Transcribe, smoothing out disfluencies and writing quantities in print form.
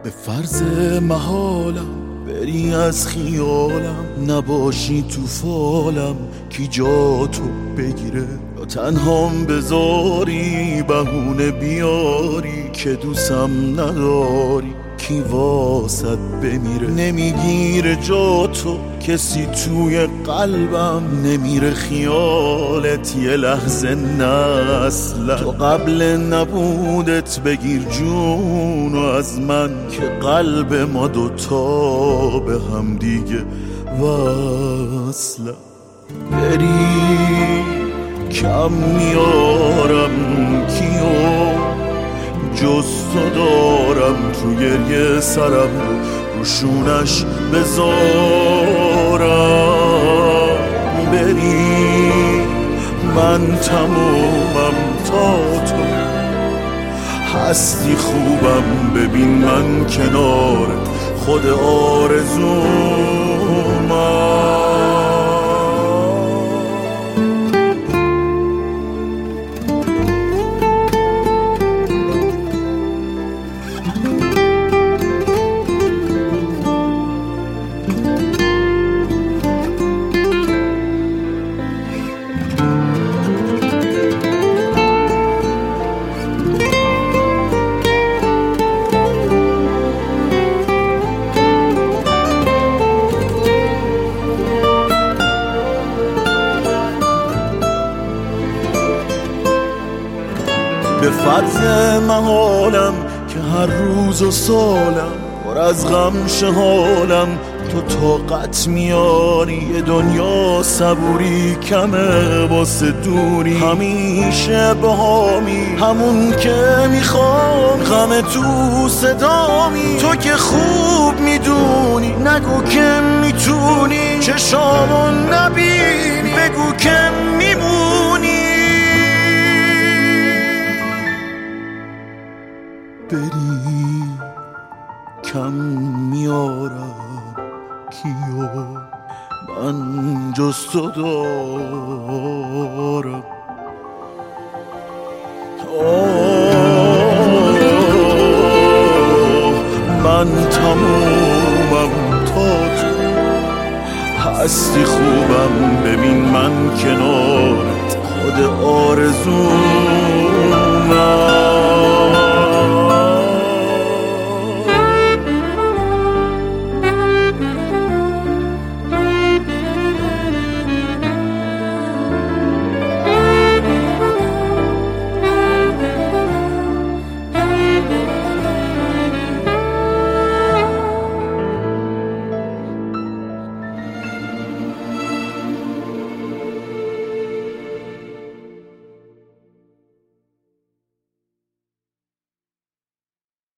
به فرض محالم بری از خیالم، نباشی تو فالم کی جا تو بگیره، یا تنهام بذاری بهونه بیاری که دوستم نداری کی واسد بمیره. نمیگیره جا تو کسی توی قلبم، نمیره خیالت یه لحظه نسلم. تو قبل نبودت بگیر جونو از من که قلب ما دوتا به هم دیگه وصلم. بری کم میارم کیو جز تو دارم، تو گریه سرم روشونش بذارم. بری من تمومم تا تو هستی خوبم، ببین من کنار خود آرزومم. به فرض محالم که هر روز و سالم پر از غم شه حالم، تو طاقت میاری یه دنیا صبوری کمه واسه دوری. همیشه بهامی همون که میخوام، غم تو صدامی تو که خوب میدونی. نگو که میتونی چشامو نبینی، بگو که میمونی. بری کم میارم کیو من جز تو دارم.